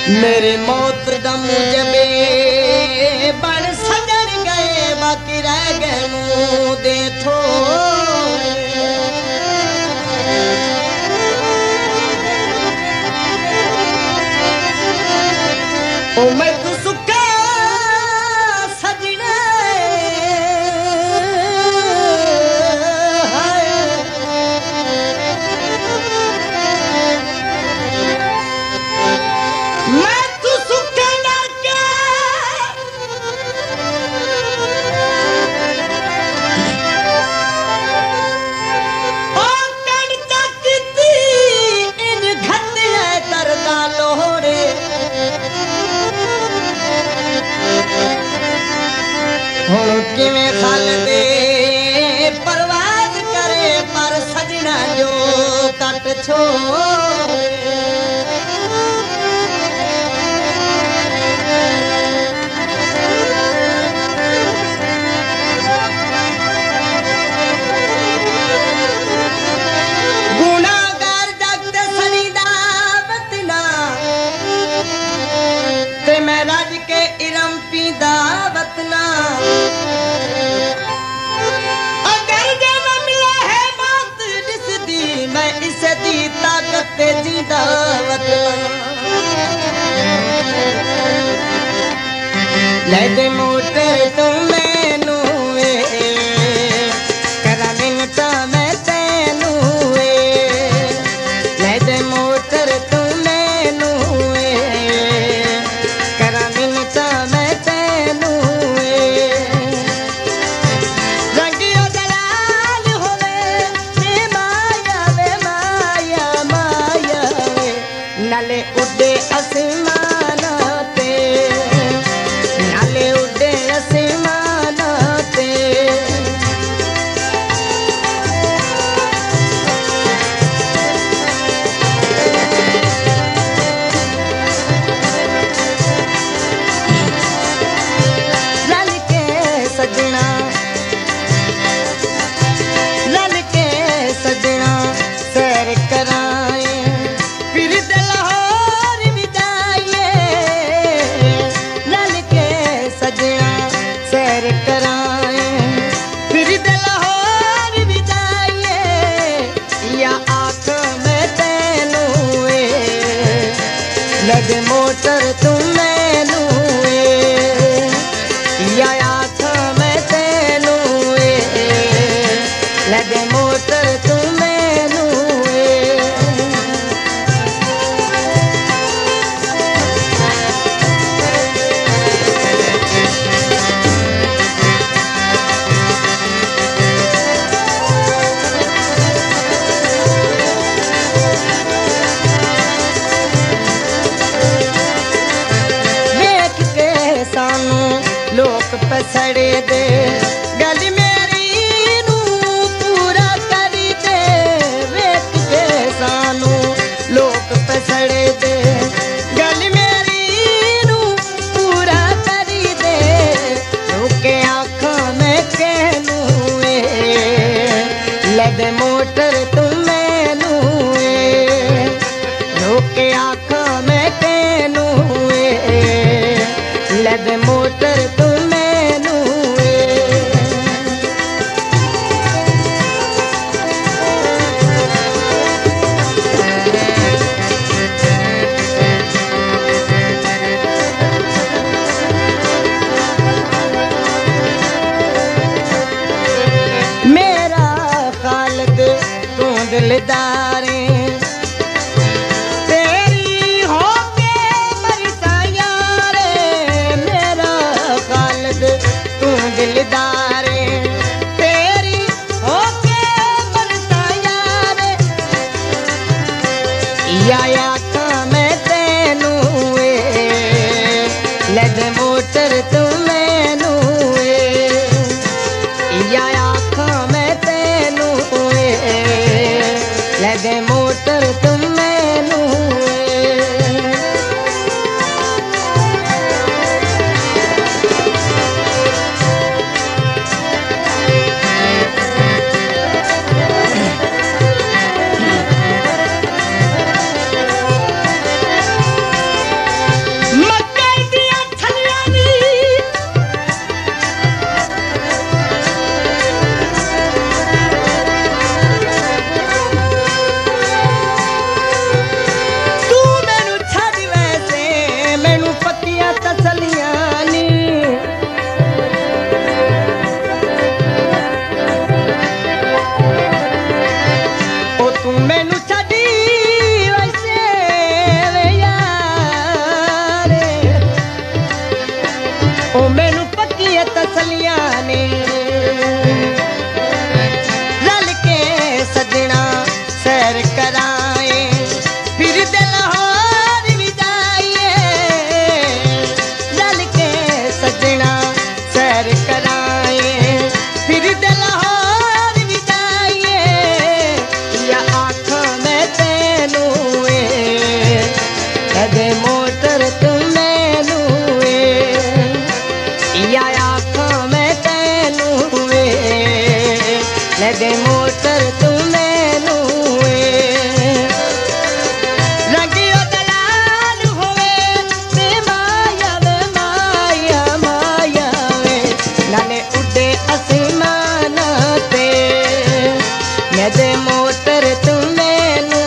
मेरी मौत दम जबे बन सजन गए बाकी रह गए मुंह दे थो ओ मैं तू सुखा सजना मैं तू सुखा ना क्या ओ कण तकती इन घटिया दर्दा लोड़े हुण किवें खल दे परवाज करे पर सजना जो कट छोड़े गुनाहगार जगत सनी दा वतना ते मैं राज के इरम पीदा वतना अगर जन्म मिला है बात जिसदी मैं इसे दी ताकत ते जीदा वतना ले दे मोटे तू मैनू करा मिनटा मैं तैनू ले दे मोटर तू मैनू करा मिनटा मैं तैनू रंगियो दलाल होवे ते माया वे माया माया वे नाले उड़े आसमान ते नाले उड़े आसमान ते रल के सजना रल के सजना सैर कराए फिर लाहौर भी जाइए रल के सजना सैर कराए फिर लाहौर भी जाइए या आँख में तैनू लगे मोटर तुम मैनू या आँख में तैनू लगे मोटर तुम मैनू वेख के सानू लोक पसड़े दे गल मेरी नू पूरा करी दे वेख के सानू लोक पसड़े दे गल मेरी नू पूरा करी दे रुके आँखों में कहनू लदे मोटर तुम मैनू रुके आँखों में कहनू लदे मोटर तुम मैनू मेरा खालिक तू दिलदारे तेरी होके बरसाया रे मेरा खालिक तू दिलदारे तेरी होके बरसाया रे या आँख में तैनू लद मोटर तू मैनू या आँख में तैनू लद मोटर तुम मैनू मोटर तू मैनू रंगियो दलाल होवे ते माया वे माया माया वे नाले उड़े आसमान ते मेरे मोटर तू मैनू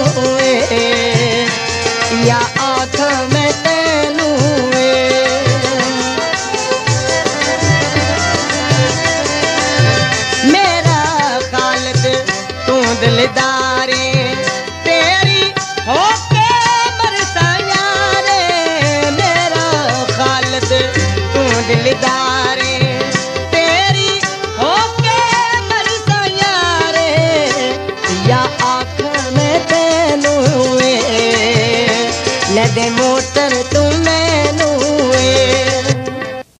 या आँख में तेनू मेरा खालिद तू दिलदारे तेरी होके बरसा यारे मेरा खालिद तू दिलदारे तेरी होके बरसा यारे या आँख में तेनू ले दे मोटर तू